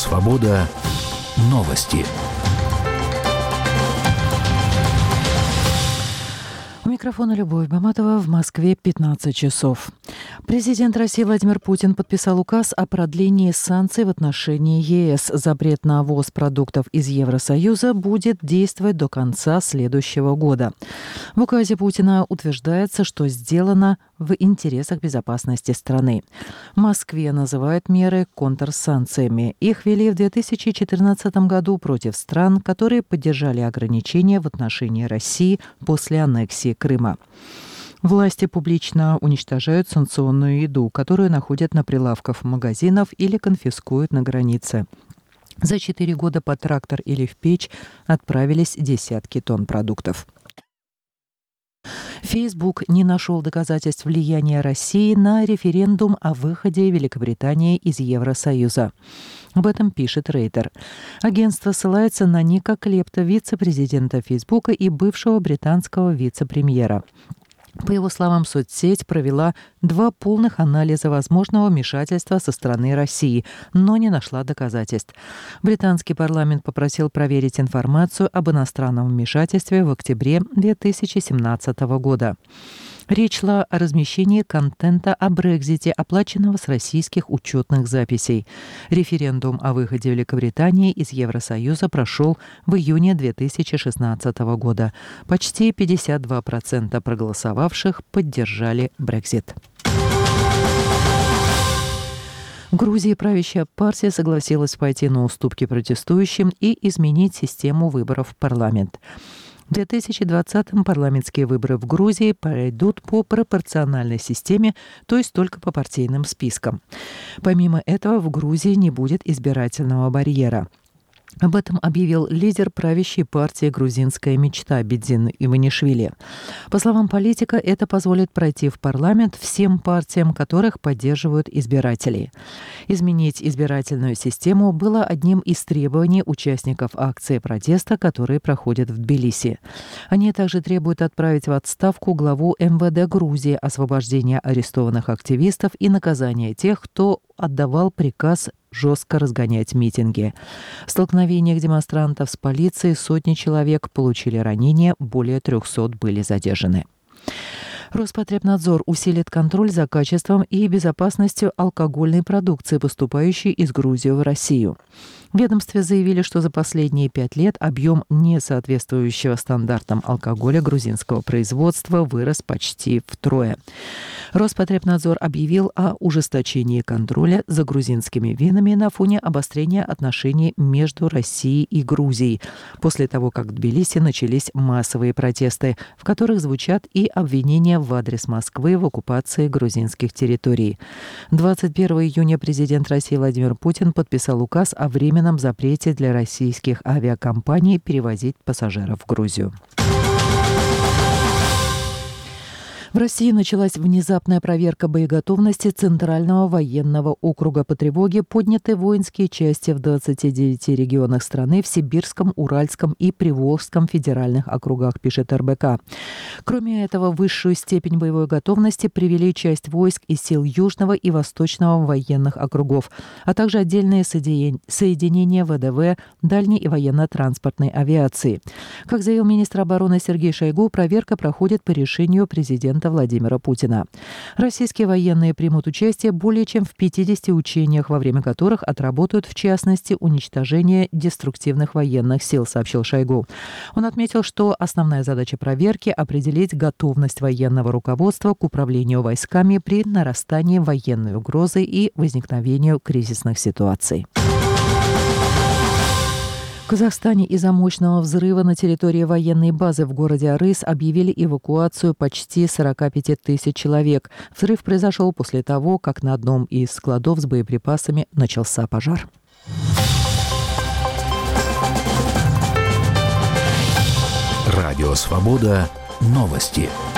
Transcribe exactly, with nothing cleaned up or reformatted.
Свобода. Новости. У микрофона Любовь Баматова. В Москве пятнадцать часов. Президент России Владимир Путин подписал указ о продлении санкций в отношении ЕС. Запрет на ввоз продуктов из Евросоюза будет действовать до конца следующего года. В указе Путина утверждается, что сделано в интересах безопасности страны. В Москве называют меры контрсанкциями. Их ввели в две тысячи четырнадцатом году против стран, которые поддержали ограничения в отношении России после аннексии Крыма. Власти публично уничтожают санкционную еду, которую находят на прилавках магазинов или конфискуют на границе. За четыре года под трактор или в печь отправились десятки тонн продуктов. Facebook не нашел доказательств влияния России на референдум о выходе Великобритании из Евросоюза. Об этом пишет Рейтер. Агентство ссылается на Ника Клепта, вице-президента Facebook и бывшего британского вице-премьера. По его словам, соцсеть провела два полных анализа возможного вмешательства со стороны России, но не нашла доказательств. Британский парламент попросил проверить информацию об иностранном вмешательстве в октябре две тысячи семнадцатого года. Речь шла о размещении контента о Брексите, оплаченного с российских учетных записей. Референдум о выходе Великобритании из Евросоюза прошел в июне две тысячи шестнадцатого года. Почти пятьдесят два процента проголосовавших поддержали Брексит. В Грузии правящая партия согласилась пойти на уступки протестующим и изменить систему выборов в парламент. В две тысячи двадцатом парламентские выборы в Грузии пройдут по пропорциональной системе, то есть только по партийным спискам. Помимо этого, в Грузии не будет избирательного барьера. Об этом объявил лидер правящей партии «Грузинская мечта» Бедзин Иванишвили. По словам политика, это позволит пройти в парламент всем партиям, которых поддерживают избиратели. Изменить избирательную систему было одним из требований участников акции протеста, которые проходят в Тбилиси. Они также требуют отправить в отставку главу эм вэ дэ Грузии, освобождения арестованных активистов и наказания тех, кто отдавал приказ жестко разгонять митинги. В столкновениях демонстрантов с полицией сотни человек получили ранения, более трехсот были задержаны. Роспотребнадзор усилит контроль за качеством и безопасностью алкогольной продукции, поступающей из Грузии в Россию. В ведомстве заявили, что за последние пять лет объем несоответствующего стандартам алкоголя грузинского производства вырос почти втрое. Роспотребнадзор объявил о ужесточении контроля за грузинскими винами на фоне обострения отношений между Россией и Грузией, после того, как в Тбилиси начались массовые протесты, в которых звучат и обвинения в адрес Москвы в оккупации грузинских территорий. двадцать первого июня президент России Владимир Путин подписал указ о временном запрете для российских авиакомпаний перевозить пассажиров в Грузию. В России началась внезапная проверка боеготовности Центрального военного округа. По тревоге подняты воинские части в двадцати девяти регионах страны, в Сибирском, Уральском и Приволжском федеральных округах, пишет эр бэ ка. Кроме этого, высшую степень боевой готовности привели часть войск из сил Южного и Восточного военных округов, а также отдельные соединения вэ дэ вэ, дальней и военно-транспортной авиации. Как заявил министр обороны Сергей Шойгу, проверка проходит по решению президента Владимира Путина. Российские военные примут участие более чем в пятидесяти учениях, во время которых отработают, в частности, уничтожение деструктивных военных сил, сообщил Шойгу. Он отметил, что основная задача проверки – определить готовность военного руководства к управлению войсками при нарастании военной угрозы и возникновению кризисных ситуаций. В Казахстане из-за мощного взрыва на территории военной базы в городе Арыс объявили эвакуацию почти сорока пяти тысяч человек. Взрыв произошел после того, как на одном из складов с боеприпасами начался пожар. Радио «Свобода». Новости.